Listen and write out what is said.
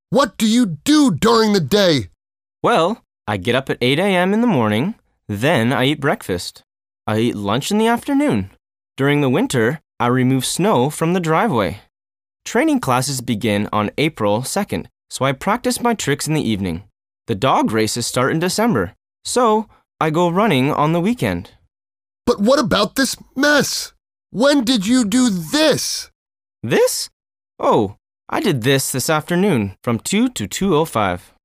What do you do during the day? Well, I get up at 8 a.m. in the morning, then I eat breakfast. I eat lunch in the afternoon. During the winter, I remove snow from the driveway. Training classes begin on April 2nd, so I practice my tricks in the evening. The dog races start in December, so I go running on the weekend. But what about this mess? When did you do this? This? Oh, I did this afternoon from 2 to 2:05.